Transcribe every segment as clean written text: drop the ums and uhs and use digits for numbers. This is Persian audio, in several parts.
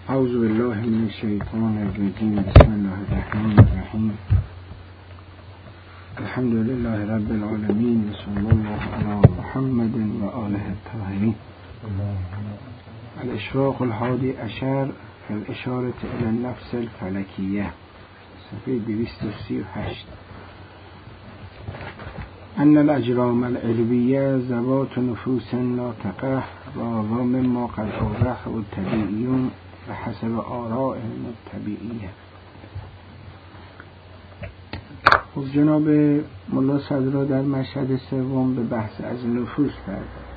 اعوذ بالله من الشیطان الرجیم. بسم الله الرحمن الرحیم. الحمد لله رب العالمین. صلی الله علی محمد و آله الطاهرین. الاشراق الحادی عشر فی الاشاره الی النفس الفلکیه، صفحه 238. ان الاجرام العلویه ذوات نفوس ناطقه و مما قد اوضحه الطبیعیون به حسب آرائهم الطبیعیه. خب جناب ملا صدرا در مشهد سوم به بحث از نفوس پرداخت.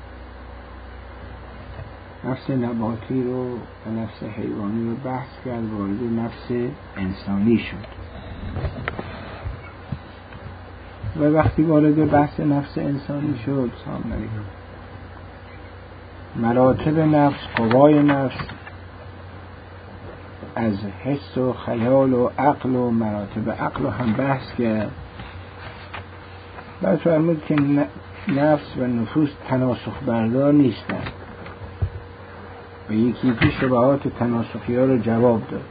نفس نباتی رو و نفس حیوانی رو بحث کرد، وارد نفس انسانی شد و وقتی وارد بحث نفس انسانی شد، سلام علیکم، مراتب نفس، قوای نفس، از حس و خیال و عقل و مراتب عقل رو هم بحث کرد. بعد فرمود که نفس و نفوس تناسخ بردار نیستند و یکی شبهات تناسخی ها رو جواب داد.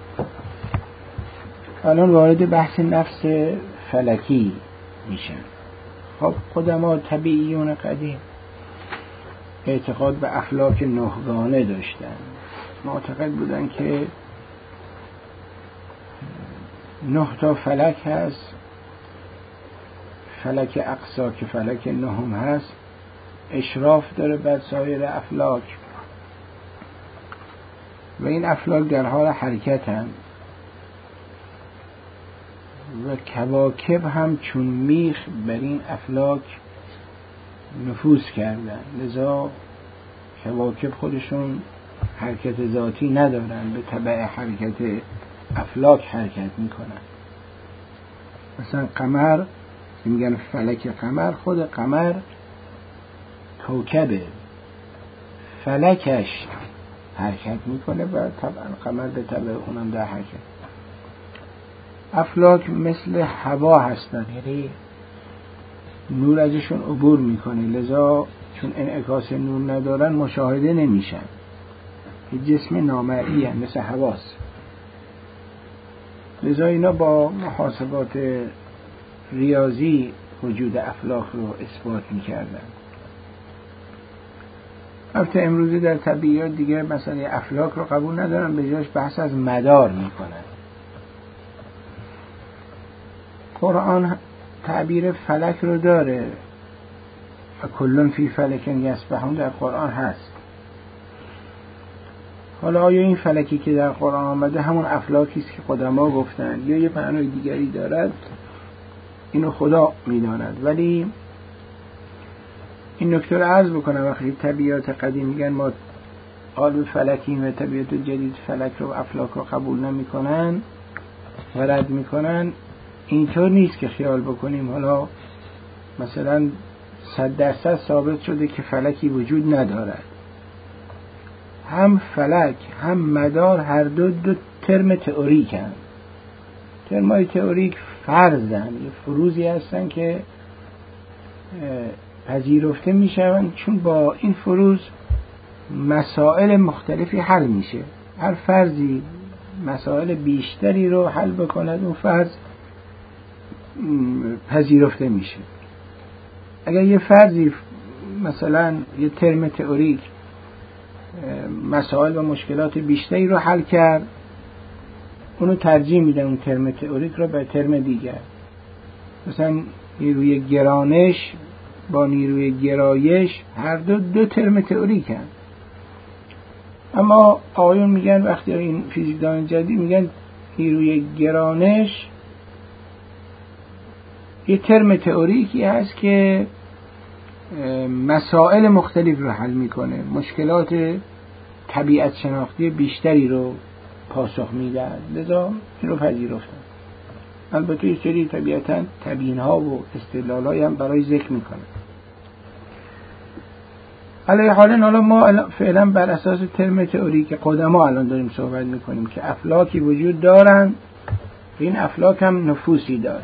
الان وارد بحث نفس فلکی میشن. خب قدما طبیعیون قدیم اعتقاد به افلاک نهگانه داشتن، معتقد بودن که 9 تا فلک هست، فلک اقصا که فلک نهم هست اشراف داره بر سایر افلاک و این افلاک در حال حرکت هم و کواکب هم چون میخ بر این افلاک نفوذ کردن، لذا کواکب خودشون حرکت ذاتی ندارن، به تبع حرکت افلاک حرکت میکنن. مثلا قمر که میگن فلک قمر، خود قمر کوکبه، فلکش حرکت میکنه و طبعا قمر به تبع اونم در حرکت. افلاک مثل هوا هستن، یعنی نور ازشون عبور میکنه، لذا چون انعکاس نور ندارن مشاهده نمیشن، یه جسم نامرئی هم مثل هواست. لذا اینا با محاسبات ریاضی وجود افلاک رو اثبات میکردن. البته امروزی در طبیعیات دیگه مثلا افلاک رو قبول ندارن، به جاش بحث از مدار میکنن. قرآن تعبیر فلک رو داره و کلون فی فلک یسبحون در قرآن هست. حالا آیا این فلکی که در قرآن آمده همون افلاکی است که قدما گفتن یا یه معنای دیگری دارد، اینو خدا میداند. ولی این نکته رو عرض بکنم، وقتی طبیعات قدیم میگن ما قالب فلکیم و طبیعت جدید فلک رو افلاک رو قبول نمی کنن و رد میکنن، اینطور نیست که خیال بکنیم حالا مثلا 100% ثابت شده که فلکی وجود ندارد. هم فلک هم مدار هر دو ترم تئوریک هستند. ترمای تئوریک فرضن، یه فروضی هستن که پذیرفته میشوند، چون با این فروض مسائل مختلفی حل میشه. هر فرضی مسائل بیشتری رو حل بکند اون فرض پذیرفته میشه. اگر یه فرضی مثلا یه ترم تئوریک مسائل و مشکلات بیشتری رو حل کرد، اونو ترجیح میدن اون ترم تئوریک رو به ترم دیگر. مثلا نیروی گرانش با نیروی گرایش هر دو ترم تئوریک هستند. اما آقایون میگن وقتی این فیزیکدان جدید میگن نیروی گرانش یه ترم تئوریکی هست که مسائل مختلف رو حل میکنه، مشکلات طبیعت شناختی بیشتری رو پاسخ میده، لذا این رو پذیرفتن. البته یه سری طبیعتاً تبیین ها و استدلال های هم برای ذکر میکنه. علیه حالا ما فعلا بر اساس ترم تئوری که قدما الان داریم صحبت میکنیم که افلاکی وجود دارن، این افلاک هم نفوسی دارن.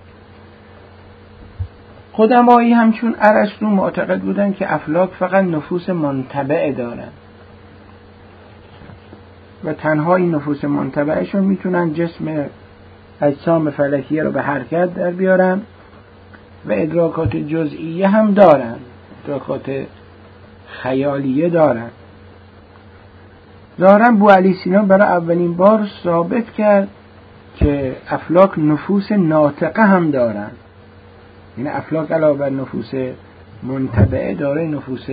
قدمایی همچون ارسطو معتقد بودن که افلاک فقط نفوس منطبع دارن و تنها این نفوس منتبعشون میتونن جسم اجسام فلکیه رو به حرکت در بیارن و ادراکات جزئیه هم دارن، ادراکات خیالیه دارن. ظاهراً بوعلی سینا برای اولین بار ثابت کرد که افلاک نفوس ناطقه هم دارن، یعنی افلاک علاوه بر نفوس منتبعه داره نفوس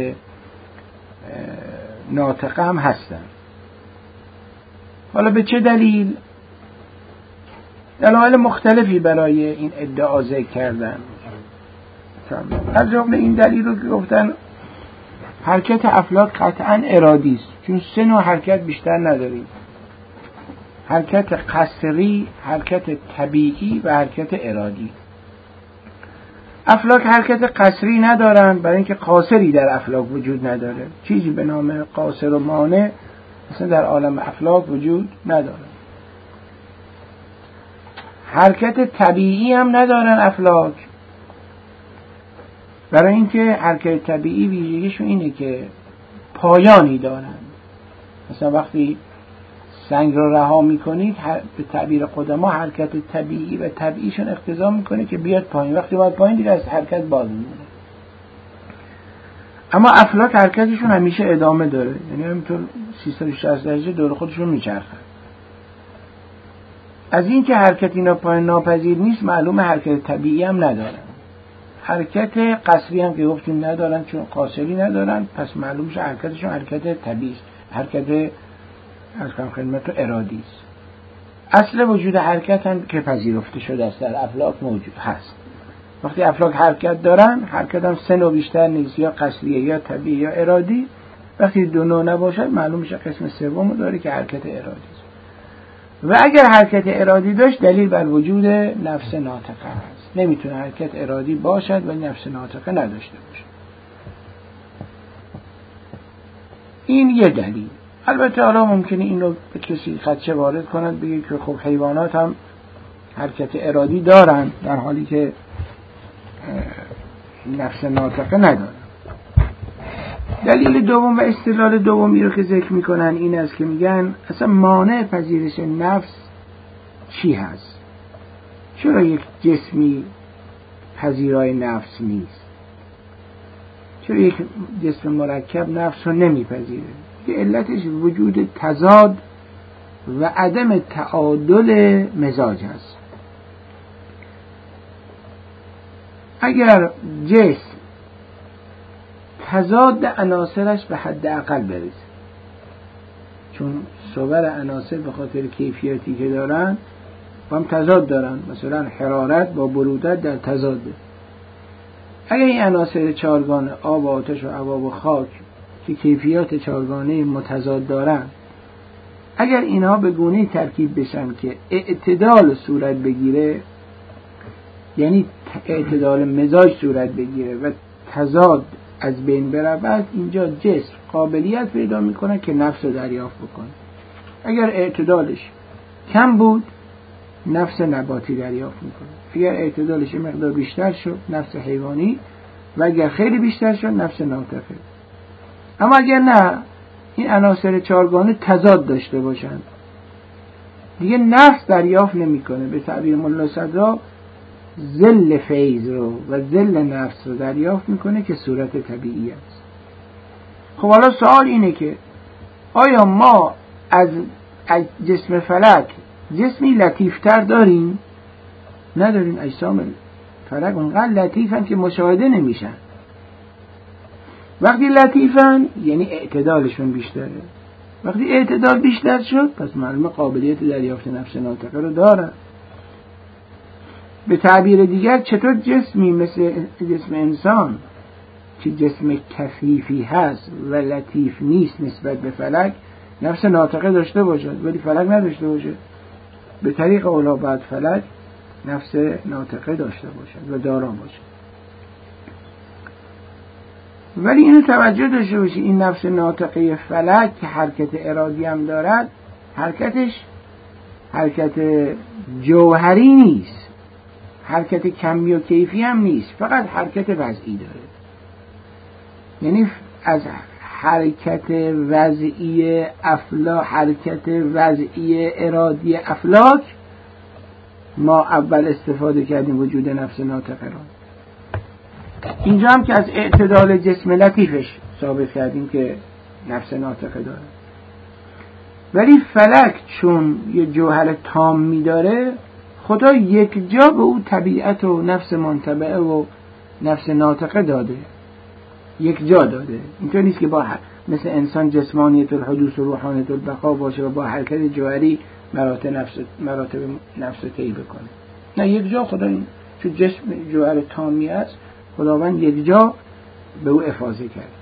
ناطقه هم هستن. حالا به چه دلیل؟ دلایل مختلفی برای این ادعا ذکر کردن. از جمله این دلیل رو که گفتن حرکت افلاک قطعاً ارادی است، چون سه نوع حرکت بیشتر نداریم: حرکت قصری، حرکت طبیعی و حرکت ارادی. افلاک حرکت قصری ندارن برای اینکه قاصری در افلاک وجود نداره، چیزی به نام قاصر و مانع اصلا در عالم افلاک وجود نداره. حرکت طبیعی هم ندارن افلاک برای اینکه حرکت طبیعی ویژگیشون اینه که پایانی دارن. مثلا وقتی سنگ رو رها میکنید به تعبیر قدما حرکت طبیعی و طبیعیشون اقتضا میکنه که بیاد پایین، وقتی باید پایین دیگه از حرکت باز میمونه. اما افلاک حرکتشون همیشه ادامه داره، یعنی همینطور 360 درجه دور خودشون میچرخن. از این که حرکت اینا پایین ناپذیر نیست معلومه حرکت طبیعی هم ندارن. حرکت قصری هم که گفتیم ندارن چون قاصری ندارن، پس معلوم میشه حرکتشون حرکت طبیعی است، حرکت از کم خدمت و ارادی است. اصل وجود حرکت هم که پذیرفته شده است در افلاک موجود هست. وقتی افلاک حرکت دارن، حرکت هم سه نوع بیشتر نیست، یا قصریه یا طبیعی یا ارادی. وقتی دو نوع نباشد معلوم میشه قسم سوم داره که حرکت ارادی است. و اگر حرکت ارادی داشت دلیل بر وجود نفس ناطقه است. نمیتونه حرکت ارادی باشد و نفس ناطقه نداشته باشه. این یه دلیل. البته حالا ممکنه این رو به کسی خدشه وارد کنند، بگه که خب حیوانات هم حرکت ارادی دارن در حالی که نفس ناطقه ندارن. دلیل دوم و استدلال دومی رو که ذکر میکنن این است که میگن اصلا مانع پذیرش نفس چی هست؟ چرا یک جسمی پذیرای نفس نیست؟ چرا یک جسم مرکب نفس رو نمیپذیره؟ که علتش وجود تضاد و عدم تعادل مزاج هست. اگر جسم تضاد عناصرش به حد اقل برسه، چون صور عناصر به خاطر کیفیتی که دارن با هم تضاد دارن، مثلا حرارت با برودت در تضاده. اگر این عناصر چهارگانه آب و آتش و هوا و خاک که کیفیات چهارگانه متضاد دارن، اگر اینها به گونه‌ای ترکیب بشن که اعتدال صورت بگیره، یعنی اعتدال مزاج صورت بگیره و تضاد از بین برود، اینجا جسم قابلیت پیدا میکنه که نفس رو دریافت بکنه. اگر اعتدالش کم بود نفس نباتی دریافت میکنه، اگر اعتدالش مقدار بیشتر شد نفس حیوانی، و اگر خیلی بیشتر شد نفس ناطقه. اما اگر نه این عناصر چهارگانه تضاد داشته باشن دیگه نفس دریافت نمیکنه. به تعبیر ملا صدرا ذل فیض رو و ذل نفس رو دریافت میکنه که صورت طبیعی است. خب حالا سوال اینه که آیا ما از جسم فلک جسمی لطیفتر داریم؟ نداریم. اجسام فلک اونقدر لطیفن که مشاهده نمیشن. وقتی لطیفن یعنی اعتدالشون بیشتره. وقتی اعتدال بیشتر شد پس معلومه قابلیت دریافت نفس ناطقه رو دارن. به تعبیر دیگر چطور جسمی مثل جسم انسان که جسم کثیفی هست و لطیف نیست نسبت به فلک نفس ناطقه داشته باشد ولی فلک نداشته باشه؟ به طریق اولا باید فلک نفس ناطقه داشته باشد و دارا باشد. ولی اینو توجه داشته باشی این نفس ناطقه فلک که حرکت ارادی هم دارد، حرکتش حرکت جوهری نیست، حرکت کمی و کیفی هم نیست، فقط حرکت وضعی داره. یعنی از حرکت وضعی افلاک، حرکت وضعی ارادی افلاک ما اول استفاده کردیم وجود نفس ناطقه را. اینجا هم که از اعتدال جسم لطیفش ثابت کردیم که نفس ناطقه داره. ولی فلک چون یه جوهر تامی داره، خدا یک جا به او طبیعت و نفس منطبعه و نفس ناطقه داده، یک جا داده. اینطور نیست که با مثل انسان جسمانیت الحدوث و روحانیت البقا باشه و با حرکت جوهری مراتب نفس طی بکنه. نه، یک جا خدا چون جسم جوهر تامی است، خداوند یک جا به او افاضه کرد.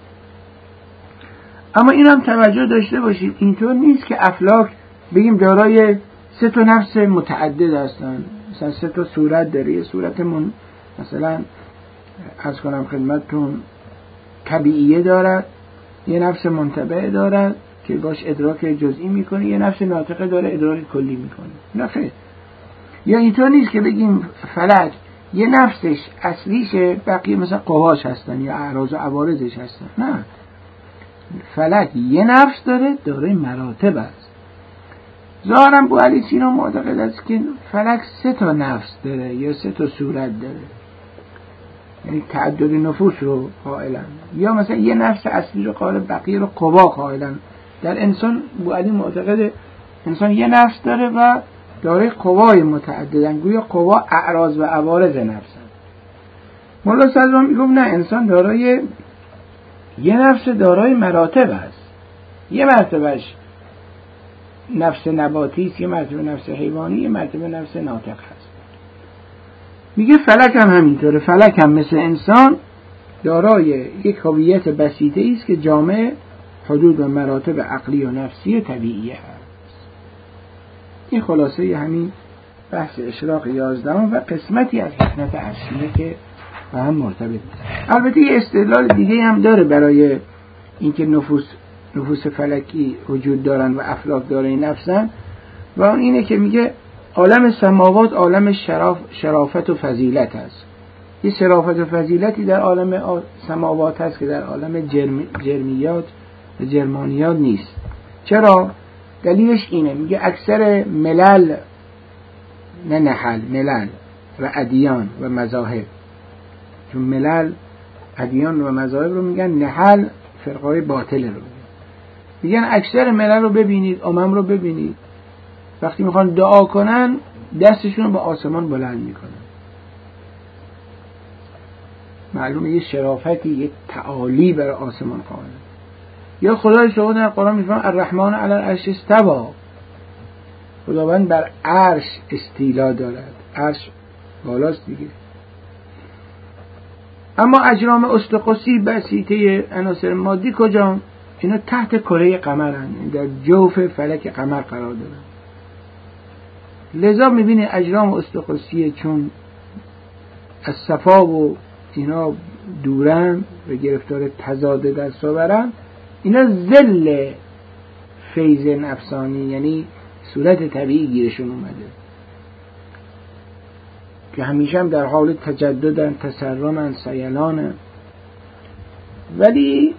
اما این هم توجه داشته باشید، اینطور نیست که افلاک بگیم دارای 3 تا نفس متعدد هستن، مثلا 3 تا صورت داره. یه صورت مثلا از کنم خدمتتون طبیعیه دارد، یه نفس منطبعه دارد که باش ادراک جزئی میکنه، یه نفس ناطقه داره ادراک کلی میکنه. نه خیر. یا اینطور نیست که بگیم فلک یه نفسش اصلیشه، بقیه مثلا قواش هستن یا اعراض و عوارضش هستن. نه، فلک یه نفس داره مراتب است. ظاهرا ابوعلی سینا معتقد است که فلک 3 تا نفس داره یا 3 تا صورت داره، یعنی تعدد نفوس رو قائلن، یا مثلا یه نفس اصلی رو قائل، بقیه رو قوا قائلن. در انسان ابوعلی معتقد انسان یه نفس داره و داره قوای متعددن، گویا قوا اعراض و عوارض نفسن. مولا صدران میگفت نه، انسان دارای یه نفس دارای مراتب است. یه مرتبهش نفس نباتی است، یه مرتبه نفس حیوانی، یه مرتبه نفس ناطق هست. میگه فلک هم همینطوره. فلک هم مثل انسان دارای یک هویت بسیطه است که جامع حدود و مراتب عقلی و نفسی طبیعی هست. این خلاصه همین بحث اشراق 11 و قسمتی از حکمت عرشیه که با هم مرتبط. البته یه استدلال دیگه هم داره برای اینکه نفوس فلکی وجود دارن و افلاک داره نفسن، و اون اینه که میگه عالم سماوات عالم شرافت و فضیلت هست. یه شرافت و فضیلتی در عالم سماوات هست که در عالم جرمیات و جرمانیات نیست. چرا؟ دلیلش اینه، میگه اکثر ملل، نه نحل، ملل و ادیان و مذاهب، چون ملل ادیان و مذاهب رو میگن، نحل فرقای باطل رو میگن اکثر ملل رو ببینید، امم رو ببینید، وقتی میخوان دعا کنن دستشون رو به آسمان بلند میکنن. معلومه یه شرافتی، یه تعالی برای آسمان قائل. یا خدای شما در قرآن میفرماید الرحمن علی العرش استوی، خداوند بر عرش استیلا دارد، عرش بالاست دیگه. اما اجرام استقصی بسیطه عناصر مادی کجا؟ اینا تحت کره قمرن، در جوف فلک قمر قرار دارن. لذا میبینی اجرام استقصی چون از صفا و اینا دورن و گرفتار تضاد دست آورن، اینا ذل فیض نفسانی، یعنی صورت طبیعی گیرشون اومده که همیشه هم در حال تجددن، تسرمن، سیلانن. ولی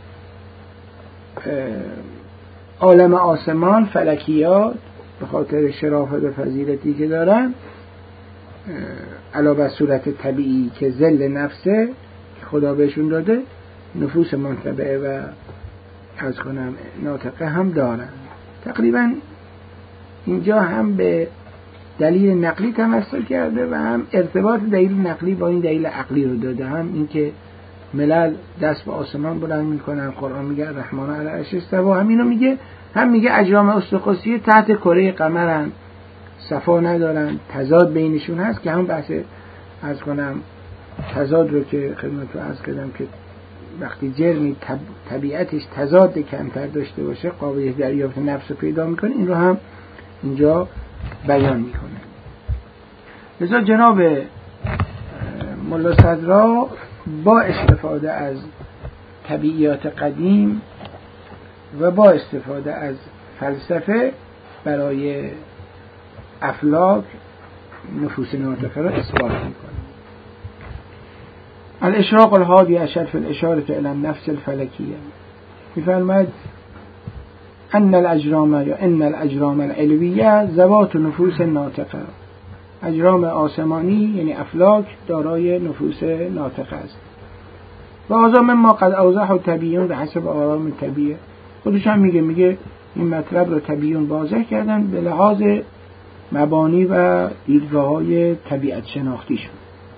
عالم آسمان، فلکیات، به خاطر شرافت و فضیلتی که دارن، علاوه بر صورت طبیعی که ذل نفسه که خدا بهشون داده، نفوس منطبعه و از کنم ناطقه هم دارن. تقریبا اینجا هم به دلیل نقلی تمثل کرده و هم ارتباط دلیل نقلی با این دلیل عقلی رو داده. هم این که ملل دست به آسمان بلند میکنن، قرآن میگه الرحمن علی العرش استوی، هم اینو میگه، هم میگه اجرام استقصی تحت کره قمرن، صفا ندارن، تضاد بینشون هست، که هم بحث از کنم تضاد رو که خدمت رو عرض کردم که وقتی جرمی طبیعتش تضاد کمتر داشته باشه قابلیت دریافت نفس رو پیدا میکنه، این رو هم اینجا بیان میکنه. لذا جناب ملا صدرا با استفاده از طبیعیات قدیم و با استفاده از فلسفه برای افلاک نفوس ناطقه را اثبات میکنه. الاشراق الهادی عشر فی الاشاره الی النفس الفلکیه. میفرماید ان الاجرام یا ان الاجرام العلویه ذوات نفوس ناطقه. اجرام آسمانی یعنی افلاک دارای نفوس ناطقه است. و آزام ما قد اوضح و طبیعون به حسب آرام طبیعه. خودش هم میگه این مطلب رو طبیعون واضح کردن به لحاظ مبانی و دیدگاه‌های طبیعت شناختیشون.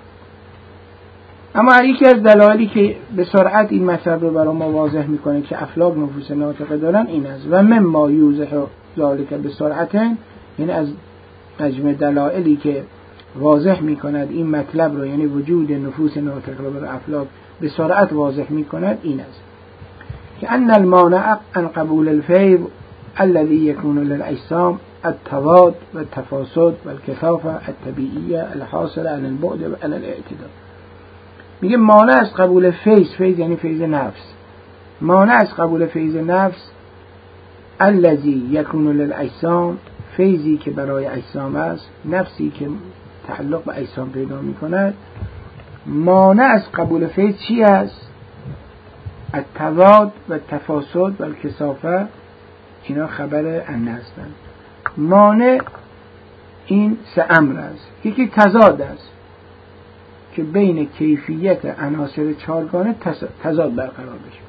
اما یکی از دلایلی که به سرعت این مطلب رو برای ما واضح میکنه که افلاک نفوس ناطقه دارن این است و مما یوضح ذالک به سرعت، یعنی از مجموع دلایلی که واضح میکند این مطلب رو، یعنی وجود نفوس ناطقه رو برای افلاک به سرعت واضح میکند این است که ان المانع عن قبول الفیض الذي يكون للاجسام التضاد والتفاسد والكثافه الطبيعيه الحاصله عن البعد عن الاعتدال. میگه مانع از قبول فیض یعنی فیض نفس، مانع از قبول فیض نفس الذي يكون للاجسام، فیضی که برای اجسام است، نفسی که تعلق به اجسام پیدا میکند. مانع از قبول فیض چی است؟ التضاد و تفاسد و الکثافه، اینا خبر ان هستند. مانع این سه امر است. یکی تضاد است که بین کیفیت عناصر چهارگانه تضاد برقرار بشه.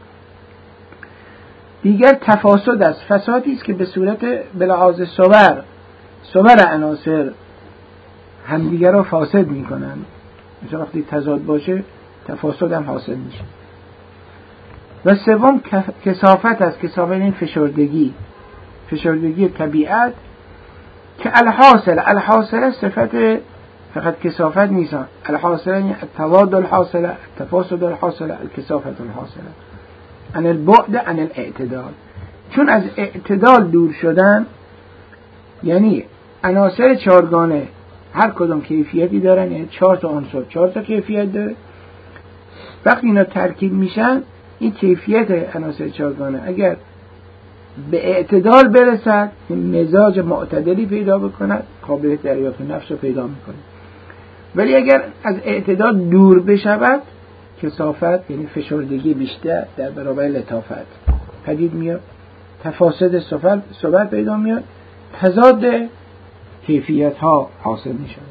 دیگر تفاسد است، فسادی است که به صورت بلحاظ صور عناصر همدیگر را فاسد میکنند. مثلا وقتی تضاد باشه تفاسد هم حاصل میشه. و سوم کثافت است، کثافت این فشردگی طبیعت که الحاصله صفت فقط کثافت نیست، الحاصله یعنی التضاد الحاصله، التفاسد الحاصله، الکثافت الحاصله، عن البعد عن الاعتدال. چون از اعتدال دور شدن یعنی عناصر چهارگانه هر کدوم کیفیتی دارن، یعنی 4 تا عنصر 4 تا کیفیت داره. وقتی اینا ترکیب میشن این کیفیت عناصر چهارگانه اگر به اعتدال برسد، مزاج معتدلی پیدا بکند، قابلیت دریافت نفس رو پیدا میکنه. ولی اگر از اعتدال دور بشود کثافت یعنی فشردگی بیشتر در برابر لطافت پدید میاد، تفاسد صور پیدا میاد، تضاد کیفیت ها حاصل میشه.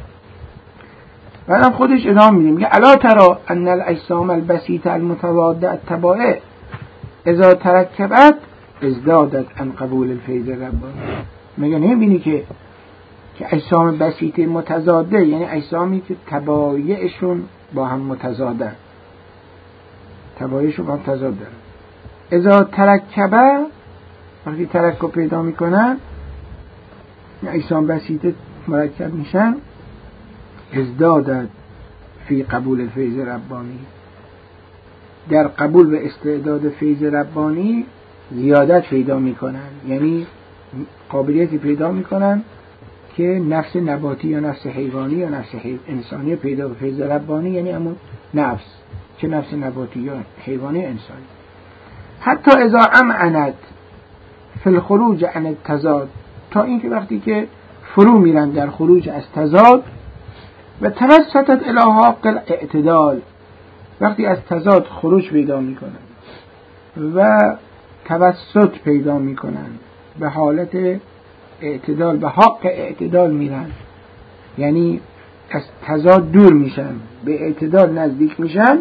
بعدم خودش ادامه میده میگه الا ترى ان الاجسام البسيطه المتضاده التبائع اذا ترکبت ازدادت عن قبول الفیض ربانی. میگه نمیبینی که اجسام بسیطه متضاده یعنی اجسامی که تبایعشون با هم متضاده، تبایعشون با هم تضاد دارن، اذا ترکبه وقتی ترکب پیدا میکنن اجسام بسیطه مرکب میشن، ازدادت فی قبول الفیض ربانی، در قبول به استعداد فیض ربانی زیادت پیدا میکنن، یعنی قابلیتی پیدا میکنن که نفس نباتی یا نفس حیوانی یا نفس انسانی پیدا به فیض ربانی، یعنی همون نفس، چه نفس نباتی یا حیوانی یا انسانی. حتی اذا امعنت فی الخروج عن التضاد، تا اینکه وقتی که فرو میرن در خروج از تضاد، و توسطت الی حق الاعتدال، وقتی از تضاد خروج پیدا میکنن و توسط پیدا میکنن به حالت اعتدال، به حق اعتدال میرن، یعنی از تضاد دور میشن به اعتدال نزدیک میشن.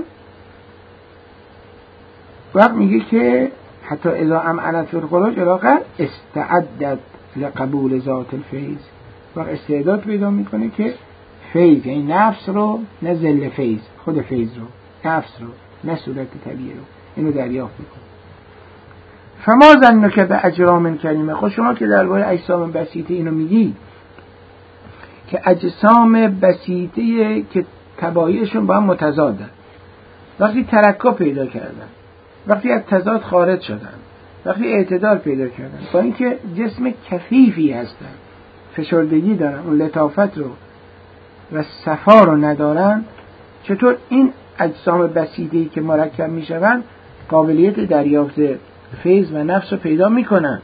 وقت میگه که حتی اذا امعنت فی الخروج علاقه استعدت لقبول ذات الفیض، وقت استعداد پیدا میکنه که فیض یعنی نفس رو، نه ذل فیض، خود فیض رو، نفس رو، نه صورت طبیعی رو، اینو دریافت میکنه. فما ظنک باجرام کریمه، خود شما که درباره اجسام بسیطه اینو میگی که اجسام بسیطه که تبایعشون با هم متضادن، وقتی ترکب پیدا کردن، وقتی از تضاد خارج شدن، وقتی اعتدال پیدا کردن، با اینکه جسم کثیفی هستن، فشردگی دارن، اون لطافت رو و صفا رو ندارن، چطور این اجسام بسیطه‌ای که مرکب میشوند قابلیت دریافت فیض و نفس رو پیدا میکنن؟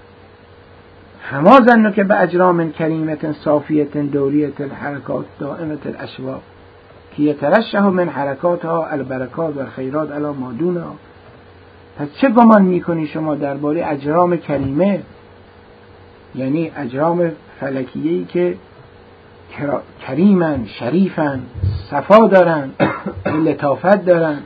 فما ظنک باجرام کریمه صافیه دوریه الحرکات دائمه الاشواق که یترشح من حرکاتها البرکات و الخیرات علی ما دونها. پس چه گمان میکنی شما درباره اجرام کریمه، یعنی اجرام فلکیه‌ای که کریمن، شریفن، صفا دارن، لطافت دارن،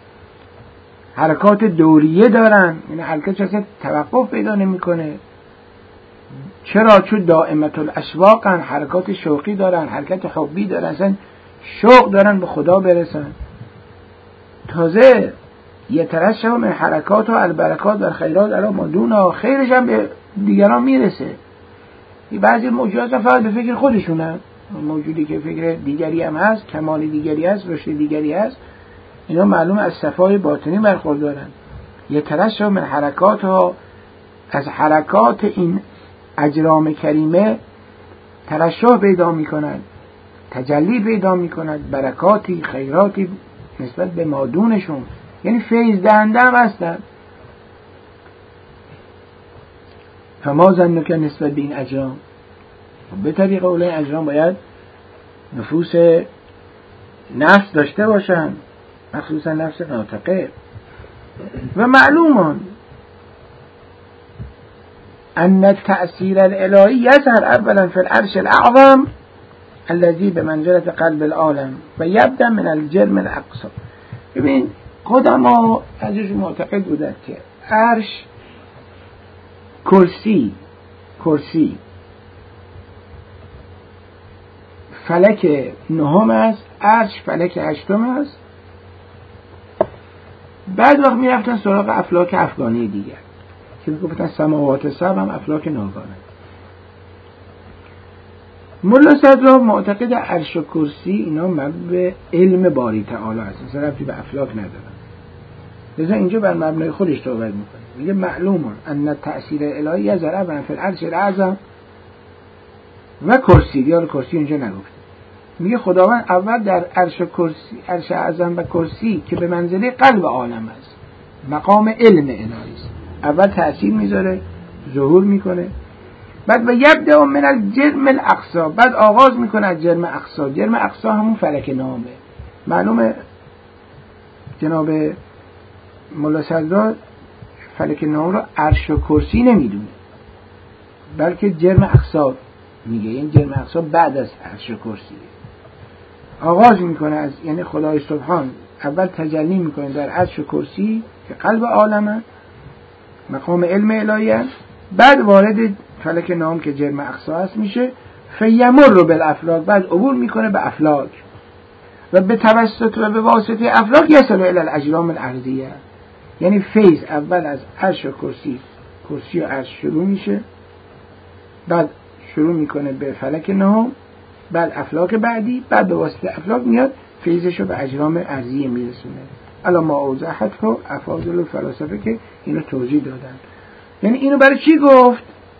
حرکات دوریه دارن، یعنی حرکت اصلا توقف پیدا نمیکنه. چرا؟ چون دائمت الاشواقن، حرکات شوقی دارن، حرکت حبی دارن، اصلا شوق دارن به خدا برسن. تازه یترشح من حرکات و البرکات در خیرات علی ما دون، خیرش هم به دیگران میرسه. بعضی موجودات فقط به فکر خودشونن، موجودی که فکر دیگری هم هست، کمال دیگری هست، رشد دیگری هست، اینا معلوم از صفای باطنی برخوردارن. یترشح من حرکات ها، از حرکات این اجرام کریمه ترشح پیدا میکنند، تجلی پیدا میکنند، برکاتی، خیراتی نسبت به مادونشون، یعنی فیض دهنده هم هستن. فما ظنک نسبت به این اجرام؟ به طریق اولای اجرام باید نفوس نفس داشته باشن، مخصوصا نفس ناطقه. و معلومان ان التأثیر الالهی یظهر اولا فی العرش الاعظم الذی بمنزلة قلب العالم و یبدأ من الجرم الاقصی. ببین قدما ازشون معتقد بودند که عرش کرسی فلک نهم است، عرش فلک هشتم است. بعد وقت می رفتن سراغ افلاک افغانی دیگر که گفتن سماوات سبع هم افلاک ناگانه. ملا صدرا معتقد عرش و کرسی اینا مبنی علم باری تعالی هست، اصلا ربطی به افلاک ندارن. لذا اینجا بر مبنای خودش صحبت میکنه، میگه معلومه ان تأثیر الهی یظهر اولا فی العرش الاعظم و کرسی. دیار کرسی اینجا نگفته، میگه خداوند اول در عرش و کرسی، عرش اعظم و کرسی که به منزله قلب عالم است، مقام علم الهی است، اول تأثیر میذاره، ظهور میکنه. بعد و یبدأ من الجرم الاقصی، بعد آغاز میکنه از جرم اقصی. جرم اقصی همون فلک نامه. معلومه جناب ملا صدرا فلک نام رو عرش و کرسی نمیدونه، بلکه جرم اقصی میگه. این جرم اقصی بعد از عرش و کرسی آغاز میکنه از، یعنی خدای سبحان اول تجلی میکنه در عرش و کرسی که قلب عالمه، مقام علم الهی است. بعد وارد فلک نام که جرم اقصی است میشه. فیمر بالافلاک، بعد عبور میکنه به افلاک و به توسط و به واسطه افلاک یصل الی الاجرام الارضیه. یعنی فیض اول از عرش و کرسی و عرش شروع میشه، بعد شروع میکنه به فلک نهم، بعد افلاک بعدی، بعد به واسطه افلاک میاد فیضش رو به اجرام ارضیه میرسونه. الا ما اوضحت رو افاضل و فلاسفه که اینو توضیح دادن. یعنی اینو برای چی گفت؟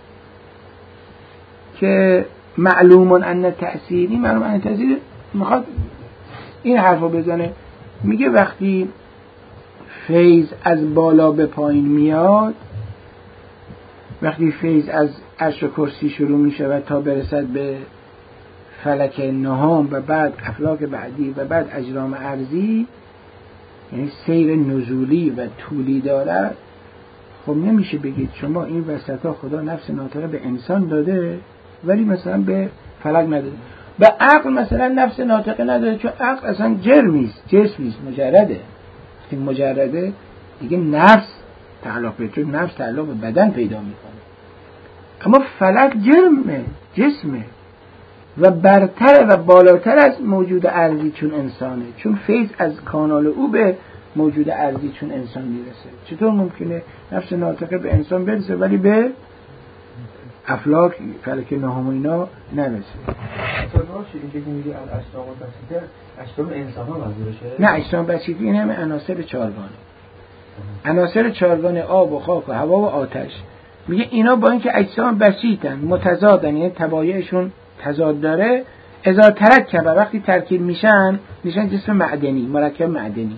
که معلومون ان تأثیری، معلوم ان تأثیر میخواد این حرفو بزنه. میگه وقتی فیض از بالا به پایین میاد، وقتی فیض از عرش و کرسی شروع میشه و تا برسد به فلک نهم و بعد افلاک بعدی و بعد اجرام ارضی، یعنی سیر نزولی و طولی دارد. خب نمیشه بگید شما این وسطا خدا نفس ناطقه به انسان داده ولی مثلا به فلک نداده، به عقل مثلا نفس ناطقه نداده، چون عقل اصلا جرمیست، جسمیست، مجرده. این مجرده دیگه نفس تعلق به، چون نفس تعلق به بدن پیدا میکنه. اما فلک جرمه، جسمه و برتر و بالاتر از موجود ارضی چون انسانه، چون فیض از کانال او به موجود ارضی چون انسان میرسه. چطور ممکنه نفس ناطقه به انسان برسه ولی به افلاک فلک نهم و اینا نرسه؟ این که میگه اجسام بسیطه، اجسام انسان ها منظورشه؟ نه، اجسام بسیطه این همه عناصر چارگانه، عناصر چارگانه آب و خاک و هوا و آتش. میگه اینا با اینکه اجسام بسیطن، متضادن، یعنی تبایعشون تضاد داره، اذا ترکب، وقتی ترکیب میشن جسم معدنی، مرکب معدنی.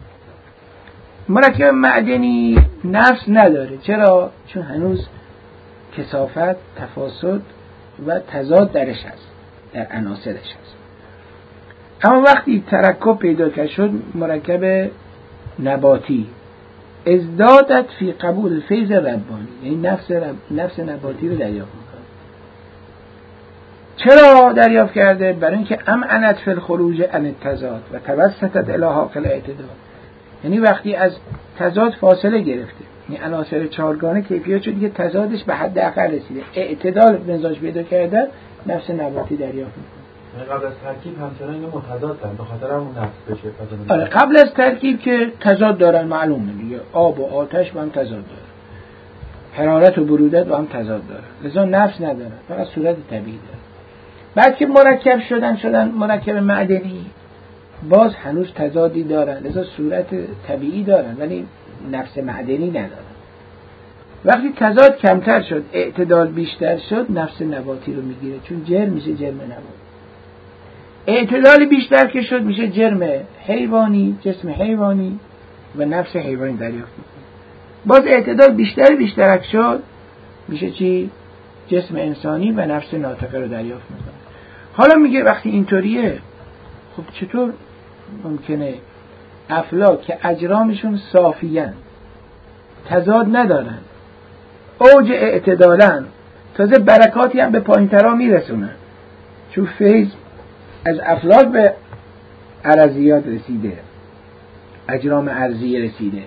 مرکب معدنی نفس نداره. چرا؟ چون هنوز کثافت، تفاسد و تضاد درش هست، در عناصرش هست. اما وقتی ترکب پیدا شد، مرکب نباتی، ازدادت فی قبول فیض ربانی، یعنی نفس نباتی رو دریافت میکنه. چرا دریافت کرده؟ برای اینکه امعنت فی الخروج عن التضاد و توسطت الی حاصل اعتدال، یعنی وقتی از تضاد فاصله گرفته، یعنی عناصر چهارگانه کیفیت شد دیگه تضادش به حد اقل رسیده، اعتدال مزاج پیدا کرده، نفس نباتی دریافت میکنه. قبل از ترکیب همچنان اینو متضادن، به خاطر همون نفس بشه. آره قبل از ترکیب که تضاد دارن معلومه دیگه، آب و آتش با هم تضاد دارن، حرارت و برودت با هم تضاد دارن، لذا نفس ندارن، فقط صورت طبیعی دارن. بعد که مرکب شدن مرکب معدنی، باز هنوز تضادی دارن، لذا صورت طبیعی دارن ولی نفس معدنی ندارن. وقتی تضاد کمتر شد، اعتدال بیشتر شد، نفس نباتی رو میگیره، چون جرم میشه جرم نباتی. اعتدال بیشتر که شد میشه جرم حیوانی، جسم حیوانی و نفس حیوانی دریافت میکنه. باز اعتدال بیشتر شد میشه چی؟ جسم انسانی و نفس ناطقه رو دریافت میکنه. حالا میگه وقتی اینطوریه، خب چطور ممکنه افلاک که اجرامشون صافیان، تضاد ندارن، اوج اعتدالن، تازه برکاتی هم به پایین‌ترا میرسونن، چون فیض از افلاک به ارضیات رسیده، اجرام ارضیه رسیده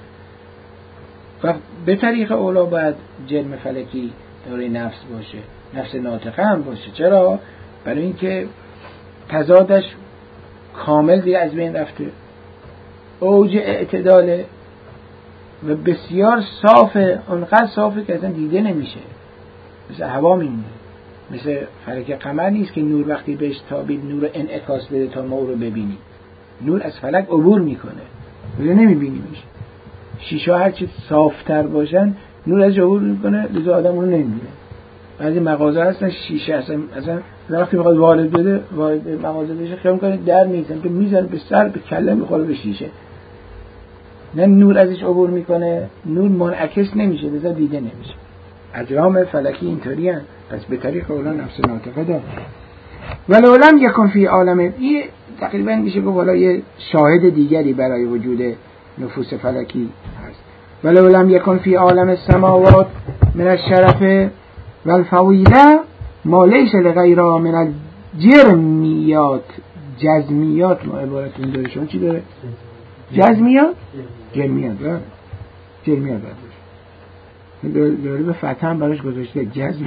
و به طریق اولا باید جرم فلکی داره نفس باشه، نفس ناطقه هم باشه. چرا؟ برای اینکه تضادش کامل دیگه از بین رفته، اوج اعتداله و بسیار صافه، اونقدر صافه که اصلا دیده نمیشه، مثل هوا میمونه، مثل فلک قمر نیست که نور وقتی بهش تابید نور انعکاس بده تا ما رو ببینیم، نور از فلک عبور میکنه ولی نمیبینیمش. شیشه هرچی صافتر باشن نور از عبور میکنه، لذا آدم اون نمیبینه. بعضی مغازه هستن شیشه اصلا وقتی میخواد وارد بده، وارد مغازه بشه، خیال میکنه در میزن که میزن به سر، به کله میخوره به شیشه، نه نور ازش عبور میکنه، نور منعکس نمیشه، لذا دیده نمیشه. اجرام فلکی اینطوری هست، پس به طریق اولا نفس ناطقه دار. ولو لم یکن فی عالم، این تقریبا میشه گفت والا یه شاهد دیگری برای وجود نفوس فلکی هست. ولو لم یکن فی عالم السماوات من الشرف والفضیله ما لیس لغیرها من الجرمیات. جزمیات ما عبارتون داره، شما چی داره؟ جزمیات؟ جرمیات داره به فتح هم براش گذاشته جزمیات،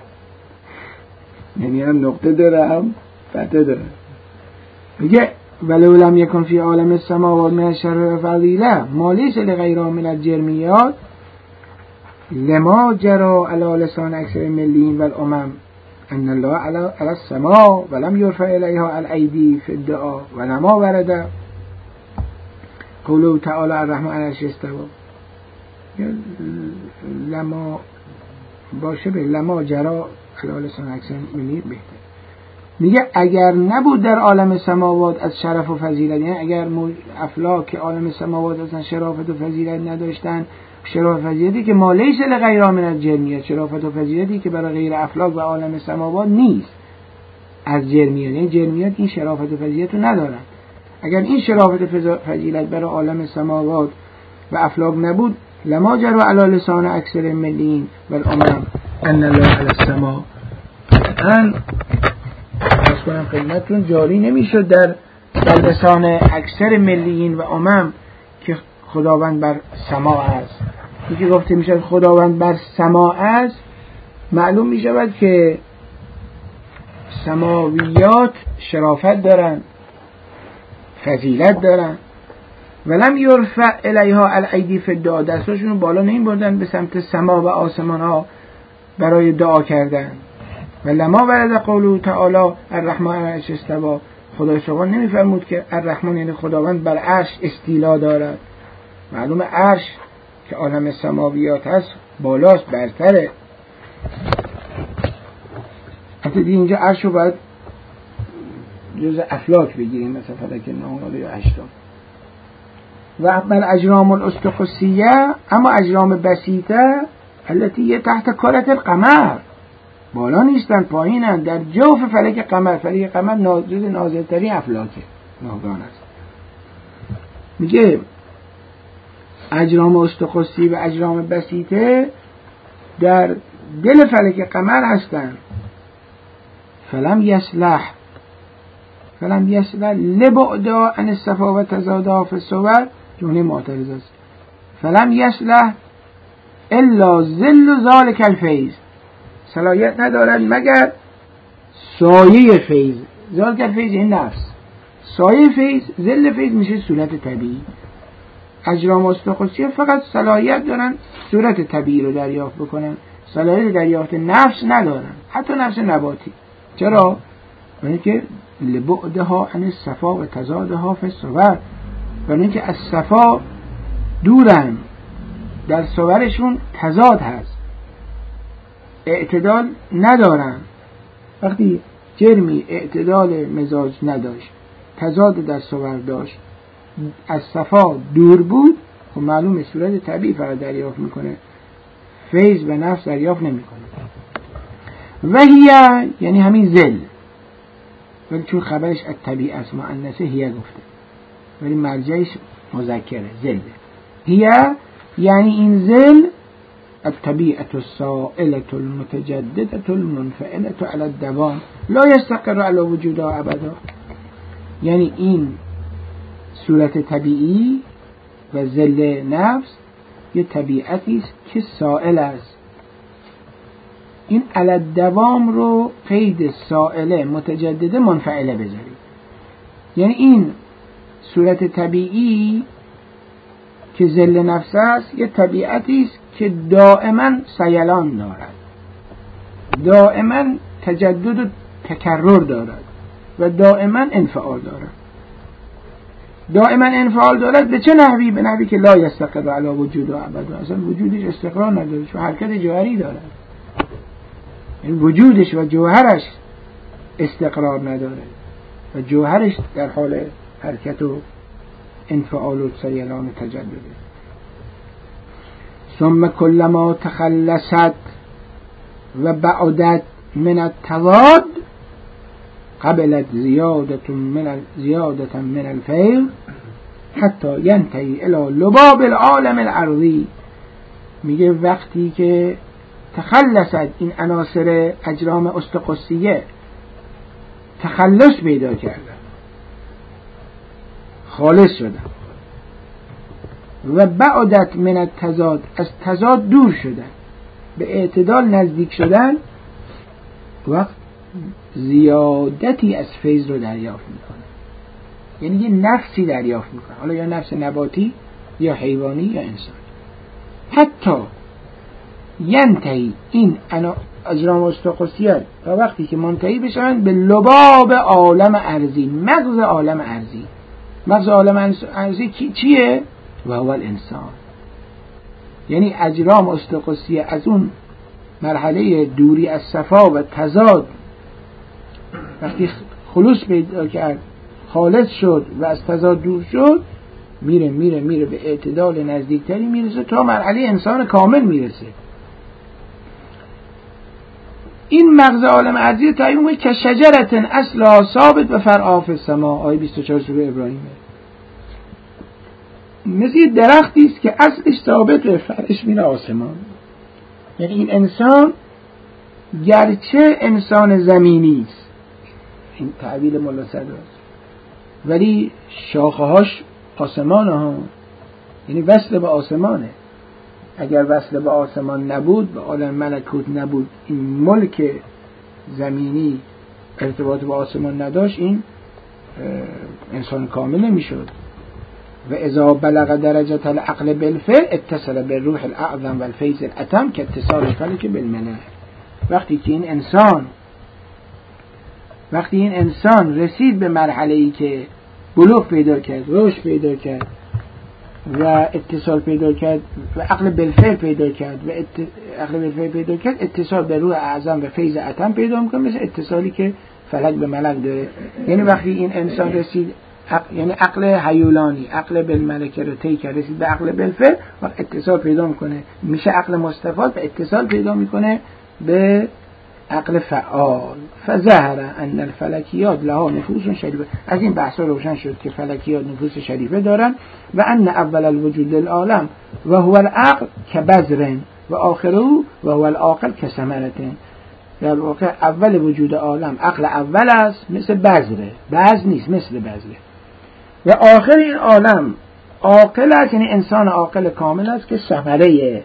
یعنی هم نقطه داره هم فتح داره. میگه ولو لم یکن فی عالم السماوات من الشرف والفضیله ما لیس لغیرها من الجرمیات لما جرى على لسان اکثر الملیین والامم ان الله على السماء ولم يرفع الیها الايدی فی الدعاء ولما ورد قوله تعالی الرحمن علی العرش استوى. لما باشه به لما جرا على لسان اکثر الملیین بهتر. میگه اگر نبود در عالم سماوات از شرف و فضیلت، یعنی اگر افلاک عالم سماوات اصلا شرافت و فضیلت نداشتن، شرافت و فضیلتی که ما لیس لغیرها من الجرمیات، شرافت و فضیلتی که برای غیر افلاک و عالم سماوات نیست از جرمیات، یعنی جرمیات این شرافت و فضیلت رو ندارن. اگر این شرافت و فضیلت برای عالم سماوات و افلاک نبود، لما جرى علی لسان اکثر الملیین والامم ان الله علی السماء، ان از کنم خدمتتون جاری نمیشد در لسان اکثر ملیین و امم که خداوند بر سما است. یکی گفته میشه خداوند بر سما است، معلوم میشود که سماویات شرافت دارن، فضیلت دارن. ولم یرفع الیها الایدی فی الدعاء، دستاشون بالا نمی بردن به سمت سما و آسمان ها برای دعا کردن. و لما ورد قوله تعالی الرحمن علی العرش استوى، خدای سبحان نمیفرمود که الرحمن یعنی خداوند بر عرش استیلا دارد. معلوم عرش که عالم سماویات هست بالاست، برتره. حتی اینجا عرش رو باید جز افلاک بگیریم، مثلا فلک نهم یا هشتم. و بل اجرام الاسطقسیه، اما اجرام بسیطه التي تحت کره القمر، بالا نیستن، پایینن، در جوف فلک قمر. فلک قمر جز نازلترین افلاکه، ناگان است. میگه اجرام استقصی و اجرام بسیطه در دل فلک قمر هستن. فلم یصلح لبعدا عن الصفا و تضادها فی الصور، جمله معترضه است. فلم یصلح الا ظل ذلک الفیض، صلاحیت ندارد مگر سایه فیض. ذلک الفیض این نفس، سایه فیض، ظل فیض میشه صورت طبیعی. اجرام استقصیه فقط صلاحیت دارن صورت طبیعی رو دریافت بکنن، صلاحیت دریافت نفس ندارن، حتی نفس نباتی. چرا؟ برای اینکه لبعدها عن الصفا و تضادها فی الصور، برای اینکه از صفا دورن، در صورشون تضاد هست، اعتدال ندارن. وقتی جرمی اعتدال مزاج نداشت، تضاد در صور داشت، از صفا دور بود، خب معلومه صورت طبیعی فقط دریافت میکنه، فیض به نفس دریافت نمیکنه. وهیه یعنی همین ذل، ولی چون خبرش از طبیعی است مؤنثه هیه گفته، ولی مرجعش مذکره ذل. هیه یعنی این ذل الطبیعة السائلة المتجددة المنفعلة على الدوام لا يستقر على وجودها ابدا. یعنی این صورت طبیعی و ذل نفس یه طبیعتی است که سائل است. این علی الدوام رو قید سائله متجدده منفعله بذارید. یعنی این صورت طبیعی که ذل نفس است یه طبیعتی است که دائما سیلان دارد، دائما تجدد و تکرر دارد و دائما انفعال دارد. دائما انفعال دارد به چه نحوی؟ به نحوی که لا یستقر علی وجود و ابدا، اصلا وجودش استقرار نداره، چون حرکت جوهری دارد. این وجودش و جوهرش استقرار نداره و جوهرش در حال حرکت و انفعال و سیلان و تجدده. ثم كلما تخلصت و بعدت من التضاد قبلت زیادة من الفیض حتی ینتهی الى لباب العالم الارضی. میگه وقتی که تخلصت این عناصر اجرام استقصیه تخلص پیدا کردن، خالص شدن، و بعدت من التضاد از تضاد دور شدن، به اعتدال نزدیک شدن، وقت زیادتی از فیض رو دریافت میکنه. یعنی یه نفسی دریافت میکنه، حالا یا نفس نباتی یا حیوانی یا انسان. حتی ینتهی این اجرام استقصیه تا وقتی که منتهی بشن به لباب عالم ارضی، مغز عالم ارضی. مغز عالم ارضی چیه؟ و هو الانسان. یعنی اجرام استقصیه از اون مرحله دوری از صفا و تضاد وقتی خلوص پیدا کرد، خالص شد و از تضاد دور شد، میره به اعتدال نزدیکتری میرسه تا مرحله انسان کامل میرسه. این مغز عالم ارضی تعیین که شجرت اصلها ثابت و فرعها فی السما، آیه 24 سوره ابراهیم. مثل درختی است که اصلش ثابت و فرعش میره آسمان. یعنی این انسان گرچه انسان زمینی است، این تعبیر مولا صدراست، ولی شاخه هاش آسمانه ها، یعنی وصل به آسمانه. اگر وصل به آسمان نبود، به عالم ملکوت نبود، این ملک زمینی ارتباط با آسمان نداشت، این انسان کامل نمیشد. و اذا بلغ درجه العقل بالفعل اتصل بالروح الاعظم والفیض الاتم که اتصال فلک بالملائکه. وقتی این انسان رسید به مرحله‌ای که بلوغ پیدا کرد، رشد پیدا کرد و اتصال پیدا کرد و عقل بالفعل پیدا کرد و اتصال به روح اعظم و فیض اتم پیدا میکنه، مثل اتصالی که فلک به ملک داره. یعنی وقتی این انسان رسید، یعنی عقل هیولانی، عقل بالملکه رو طی کرد، رسید به عقل بالفعل و اتصال پیدا میکنه، میشه عقل مستفاد و اتصال پیدا میکنه به عقل فعال. فظهر ان الفلکیات لها نفوس شریفه. از این بحثا روشن شد که فلکیات نفوس شریفه دارن و ان اول الوجود للعالم و هو العقل كبذر و آخره و هو العاقل كثمرة. در واقع اول وجود عالم عقل اول است، مثل بذره، بذر نیست، مثل بذره. و آخر این عالم عاقل است، یعنی انسان عاقل کامل است که ثمره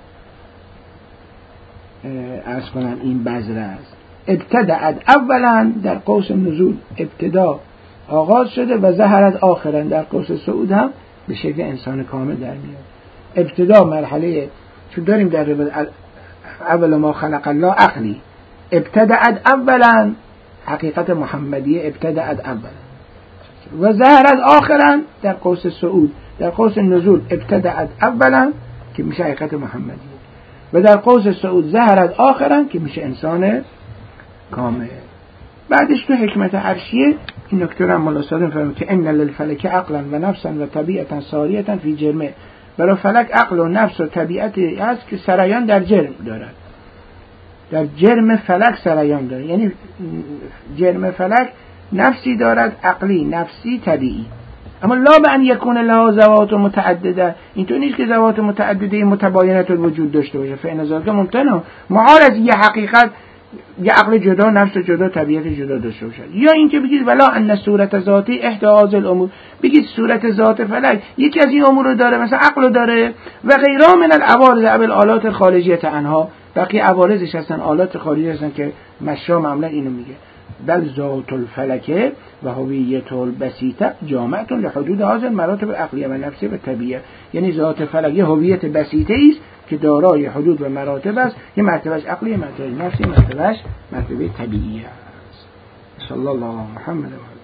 عرض کنم این بذره است. ابتدأت اولا در قوس نزول ابتدا آغاز شده و ظهرت آخرا در قوس صعود هم به شکل انسان کامل در میاد. ابتدا مرحله چون داریم در اول ما خلق الله عقلی، ابتدأت اولا حقیقت محمدیه، ابتدأت اولا و ظهرت آخرا در قوس صعود. در قوس نزول ابتدأت اولا که میشه حقیقت محمدیه و در قوس صعود ظهرت آخرا که میشه انسان کامل. بعدش تو حکمت عرشیه این نکته را ملاحظه می‌فرمایید که ان للفلک عقلا و نفسا و طبیعتا ساریه فی جرمه. برای فلک عقل و نفس و طبیعتی هست که سرایان در جرم دارد. در جرم فلک سرایان دارد، یعنی جرم فلک نفسی دارد، عقلی، نفسی، طبیعی. اما لا به ان یکون لها ذوات متعدده، اینطور نیست که ذوات متعدده متباینه الوجود داشته باشه. فإن ذلک ممتنع، معال از یه حقیقت یه عقل جدا، نفس جدا، طبیعت جدا داشته باشه. یا اینکه بگید ولا ان صورت ذاتی احدى هذه الامور، بگید صورت ذات فلک یکی از این امور رو داره، مثلا عقل رو داره و غیرها من العوارض او الآلات الخارجیه عنها، بقیه عوارضش هستن، آلات خارجی هستن که مشرا معمولا اینو میگه. بل ذات الفلک و هویت البسیطه جامعه لحدود هذه المراتب العقلیه و نفسیه و طبیعیه. یعنی ذات فلک یه هویت بسیطه است که دارای حدود و مراتب است، یه مرتبهش عقلی، مرتبه نفسی، مرتبه طبیعی است. صلی الله علی محمد.